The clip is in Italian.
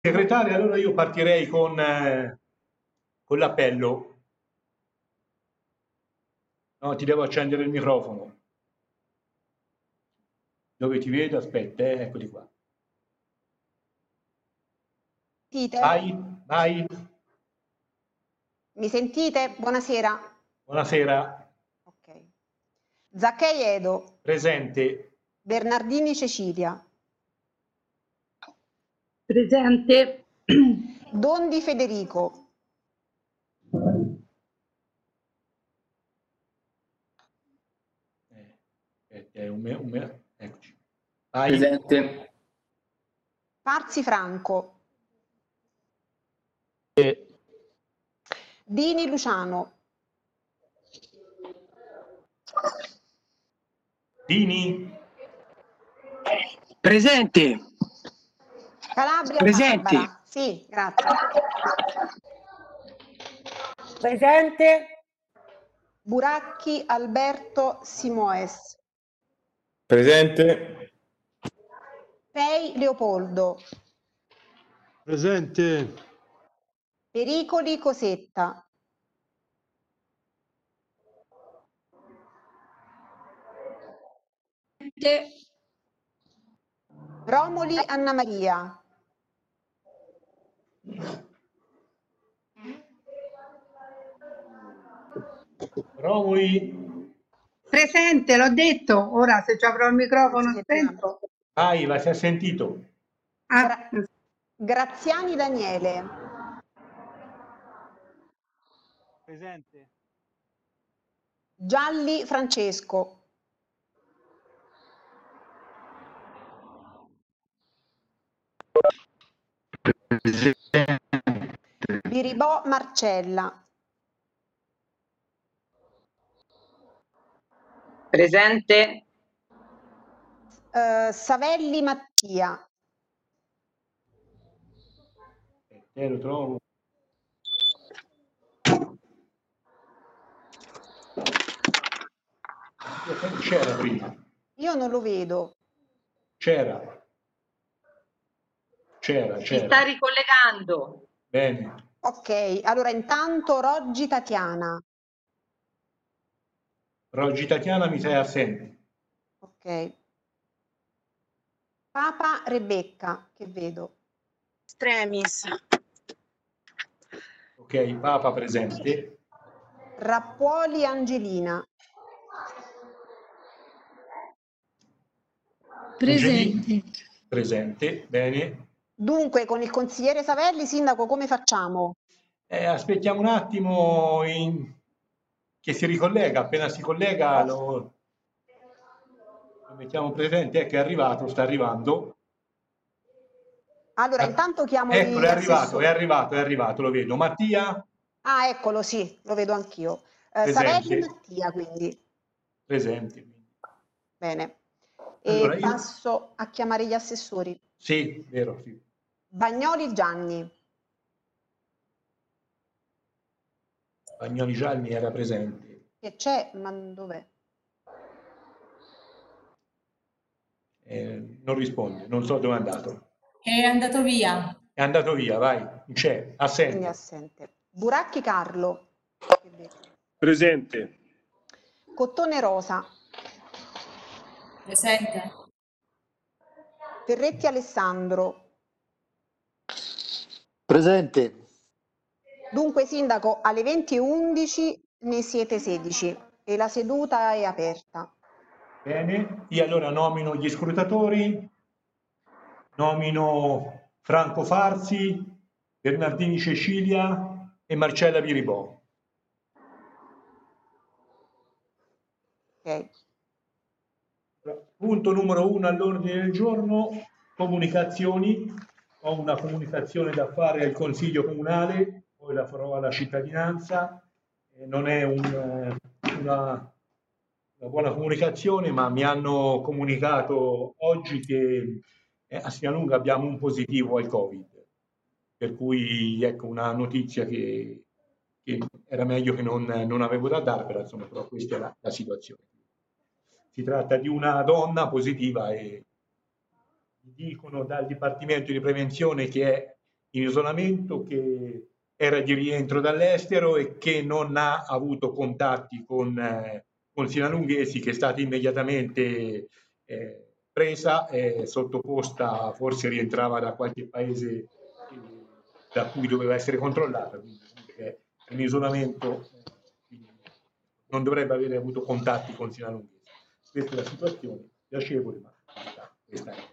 Segretaria, allora io partirei con l'appello. No, ti devo accendere il microfono. Dove ti vedo? Aspetta, eccoli qua. Sentite? Vai, vai. Mi sentite? Buonasera. Buonasera. Ok. Zaccai Edo, Presente. Bernardini Cecilia, Presente. Dondi Federico, Eccoci. Vai. Presente. Farzi Franco, Dini Luciano, Dini. Presente. Calabria Presenti. Barbara. Sì, grazie. Presente. Buracchi Alberto Simoes, Presente. Pei Leopoldo, Presente. Pericoli Cosetta, Romoli Anna Maria, Romoli. Presente, l'ho detto. Ora se ci avrò il microfono spento. Vai, si è sentito. Graziani Daniele, Presente. Gialli Francesco, Biribò Marcella, Presente. Savelli Mattia, Lo trovo. C'era prima. io non lo vedo. C'era. Si sta ricollegando. Bene. Ok, allora intanto Roggi Tatiana. Roggi Tatiana, mi sei assente. Ok. Papa Rebecca, che vedo. Stremis. Ok, Papa presente. Rappuoli Angelina. Presente. Presente, bene. Dunque, con il consigliere Savelli, sindaco, come facciamo? Aspettiamo un attimo che si ricollega. Appena si collega lo mettiamo presente. Che è arrivato, sta arrivando. Allora, intanto chiamo Eccolo, gli assessori. è arrivato, lo vedo. Mattia? Ah, eccolo, sì, lo vedo anch'io. Savelli Mattia, quindi. Presente. Bene. Allora, E passo a chiamare gli assessori. Sì, vero, sì. Bagnoli Gianni. Bagnoli Gianni era presente. Che c'è, ma dov'è? Non risponde, non so dove è andato. È andato via. È andato via, vai, non c'è, assente. Quindi assente. Buracchi Carlo. Presente. Cottone Rosa. Presente. Ferretti Alessandro. Presente. Dunque, sindaco, alle 20:11 ne siete 16 e la seduta è aperta. Bene, io allora nomino gli scrutatori, nomino Franco Farsi, Bernardini Cecilia e Marcella Biribò. Ok. Punto numero 1 all'ordine del giorno, comunicazioni. Ho una comunicazione da fare al Consiglio Comunale, poi la farò alla cittadinanza. Non è una buona comunicazione, ma mi hanno comunicato oggi che a Stianunga abbiamo un positivo al Covid, per cui ecco una notizia che era meglio che non avevo da dare, però questa è la situazione. Si tratta di una donna positiva e mi dicono dal Dipartimento di Prevenzione che è in isolamento, che era di rientro dall'estero e che non ha avuto contatti con Sina Lunghesi, che è stata immediatamente presa e sottoposta, forse rientrava da qualche paese da cui doveva essere controllata, quindi è in isolamento, quindi non dovrebbe avere avuto contatti con Sina Lunghesi. Questa è la situazione, piacevole, ma questa è.